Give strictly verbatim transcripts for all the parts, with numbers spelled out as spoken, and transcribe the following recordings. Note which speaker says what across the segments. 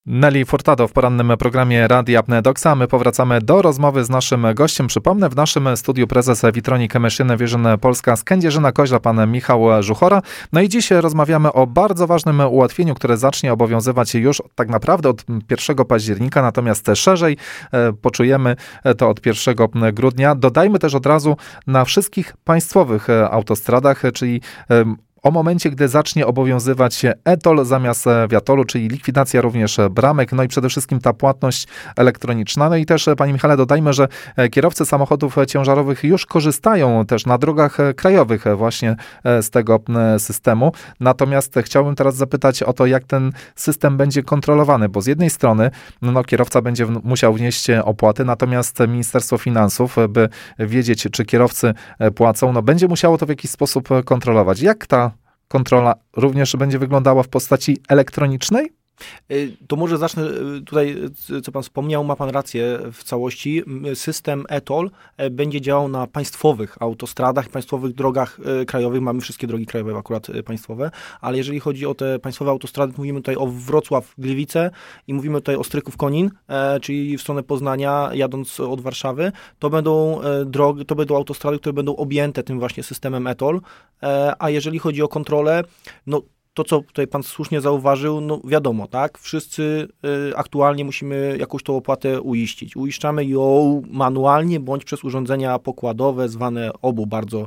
Speaker 1: Nelly Furtado w porannym programie Radia Doxa. My powracamy do rozmowy z naszym gościem. Przypomnę, w naszym studiu prezes Vitronic Machine Vision Polska z Kędzierzyna-Koźla, pan Michał Żuchora. No i dziś rozmawiamy o bardzo ważnym ułatwieniu, które zacznie obowiązywać już tak naprawdę od pierwszego października, natomiast szerzej poczujemy to od pierwszego grudnia. Dodajmy też od razu na wszystkich państwowych autostradach, czyli o momencie, gdy zacznie obowiązywać e-toll zamiast viatolu, czyli likwidacja również bramek, no i przede wszystkim ta płatność elektroniczna. No i też, panie Michale, dodajmy, że kierowcy samochodów ciężarowych już korzystają też na drogach krajowych właśnie z tego systemu. Natomiast chciałbym teraz zapytać o to, jak ten system będzie kontrolowany, bo z jednej strony no, kierowca będzie w, musiał wnieść opłaty, natomiast Ministerstwo Finansów, by wiedzieć, czy kierowcy płacą, no będzie musiało to w jakiś sposób kontrolować. Jak ta kontrola również będzie wyglądała w postaci elektronicznej?
Speaker 2: To może zacznę tutaj, co pan wspomniał, ma pan rację w całości. System e-toll będzie działał na państwowych autostradach, państwowych drogach krajowych. Mamy wszystkie drogi krajowe akurat państwowe, ale jeżeli chodzi o te państwowe autostrady, mówimy tutaj o Wrocław-Gliwice i mówimy tutaj o Stryków-Konin, czyli w stronę Poznania, jadąc od Warszawy, to będą drogi, to będą autostrady, które będą objęte tym właśnie systemem e-toll, a jeżeli chodzi o kontrolę, no to, co tutaj pan słusznie zauważył, no wiadomo, tak, wszyscy y, aktualnie musimy jakąś tą opłatę uiścić. Uiszczamy ją manualnie, bądź przez urządzenia pokładowe, zwane obu bardzo,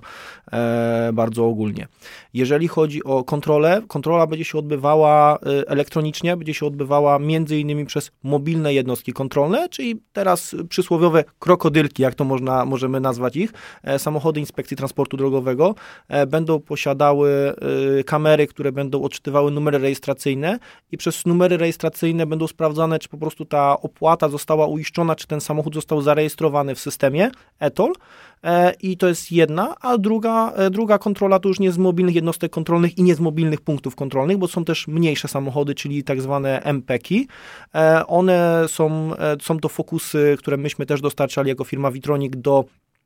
Speaker 2: e, bardzo ogólnie. Jeżeli chodzi o kontrolę, kontrola będzie się odbywała y, elektronicznie, będzie się odbywała między innymi przez mobilne jednostki kontrolne, czyli teraz przysłowiowe krokodylki, jak to można, możemy nazwać ich, e, samochody Inspekcji Transportu Drogowego e, będą posiadały y, kamery, które będą odczytywały numery rejestracyjne i przez numery rejestracyjne będą sprawdzane, czy po prostu ta opłata została uiszczona, czy ten samochód został zarejestrowany w systemie e-toll. E, I to jest jedna, a druga, e, druga kontrola to już nie z mobilnych jednostek kontrolnych i nie z mobilnych punktów kontrolnych, bo są też mniejsze samochody, czyli tak zwane em pe ki. E, one są, e, są to fokusy, które myśmy też dostarczali jako firma Vitronic do,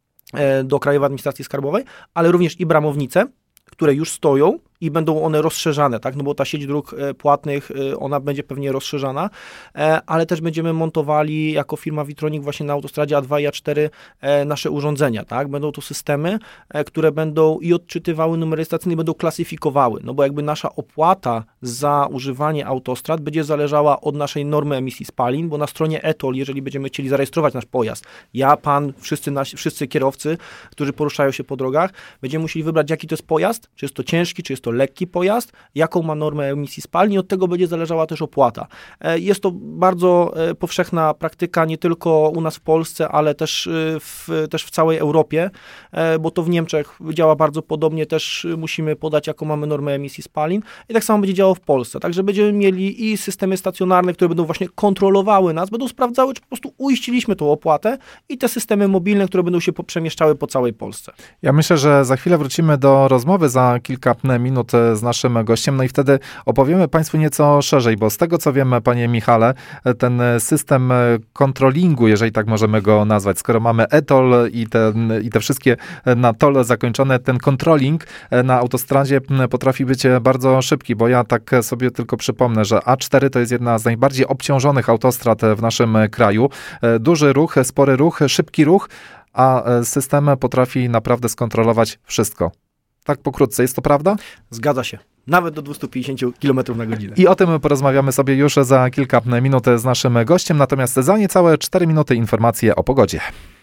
Speaker 2: e, do Krajowej Administracji Skarbowej, ale również i bramownice, które już stoją i będą one rozszerzane, tak, no bo ta sieć dróg płatnych, ona będzie pewnie rozszerzana, ale też będziemy montowali jako firma Vitronic właśnie na autostradzie A dwa i A cztery nasze urządzenia, tak, będą to systemy, które będą i odczytywały numery rejestracyjne i będą klasyfikowały, no bo jakby nasza opłata za używanie autostrad będzie zależała od naszej normy emisji spalin, bo na stronie e-toll, jeżeli będziemy chcieli zarejestrować nasz pojazd, ja, pan, wszyscy, nasi, wszyscy kierowcy, którzy poruszają się po drogach, będziemy musieli wybrać, jaki to jest pojazd, czy jest to ciężki, czy jest to lekki pojazd, jaką ma normę emisji spalin, od tego będzie zależała też opłata. Jest to bardzo powszechna praktyka nie tylko u nas w Polsce, ale też w, też w całej Europie, bo to w Niemczech działa bardzo podobnie, też musimy podać, jaką mamy normę emisji spalin i tak samo będzie działało w Polsce. Także będziemy mieli i systemy stacjonarne, które będą właśnie kontrolowały nas, będą sprawdzały, czy po prostu uiściliśmy tą opłatę i te systemy mobilne, które będą się przemieszczały po całej Polsce.
Speaker 1: Ja myślę, że za chwilę wrócimy do rozmowy za kilka minut z naszym gościem, no i wtedy opowiemy Państwu nieco szerzej, bo z tego co wiem, panie Michale, ten system kontrolingu, jeżeli tak możemy go nazwać, skoro mamy e-toll i te, i te wszystkie na toll zakończone, ten kontroling na autostradzie potrafi być bardzo szybki, bo ja tak sobie tylko przypomnę, że A cztery to jest jedna z najbardziej obciążonych autostrad w naszym kraju. Duży ruch, spory ruch, szybki ruch, a system potrafi naprawdę skontrolować wszystko. Tak pokrótce, jest to prawda?
Speaker 2: Zgadza się. Nawet do dwieście pięćdziesiąt kilometrów na godzinę.
Speaker 1: I o tym porozmawiamy sobie już za kilka minut z naszym gościem, natomiast za niecałe cztery minuty informacje o pogodzie.